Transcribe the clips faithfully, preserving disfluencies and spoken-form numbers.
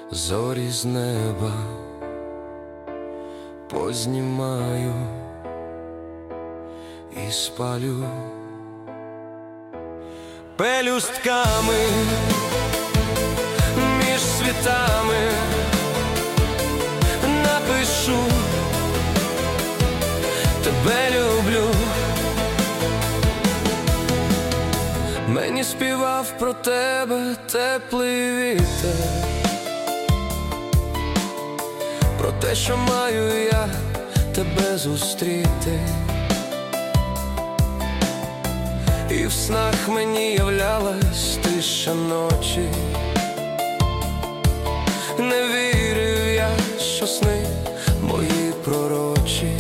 зорі з неба познімаю і спалю пелюстками між світами, напишу: тебе люблю. Мені співав про тебе теплий вітер, про те, що маю я тебе зустріти. І в снах мені являлась тиша ночі. Не вірив я, що сни мої пророчі.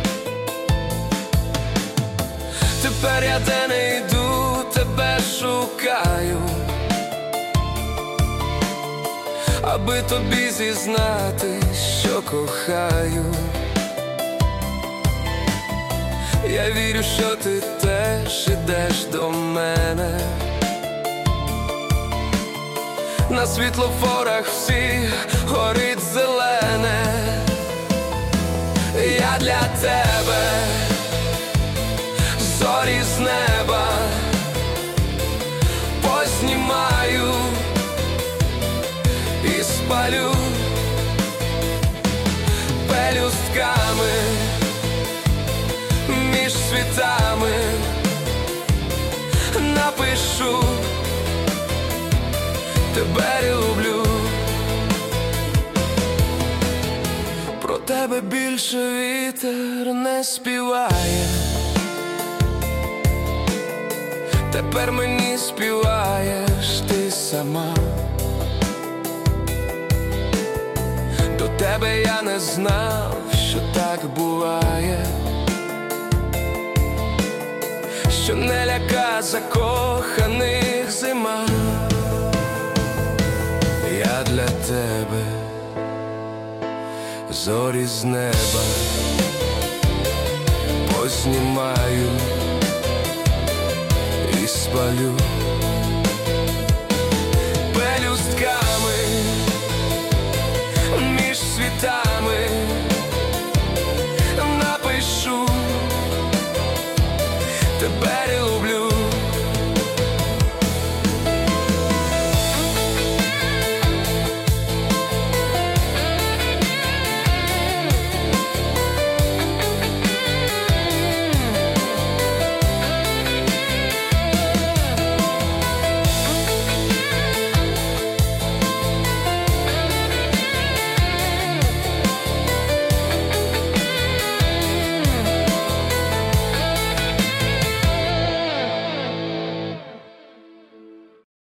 Тепер я де не йду, тебе шукаю, аби тобі зізнати, що кохаю. Я вірю, що ти теж ідеш до мене. На світлофорах всіх горить зелене. Я для тебе зорі з неба познімаю і спалю пелюстками між світами, напишу: тебе люблю. Про тебе більше вітер не співає, тепер мені співаєш ти сама. До тебе я не знав, що так буває, що не ляка закоханих зима. Я для тебе зорі з неба познімаю і спалю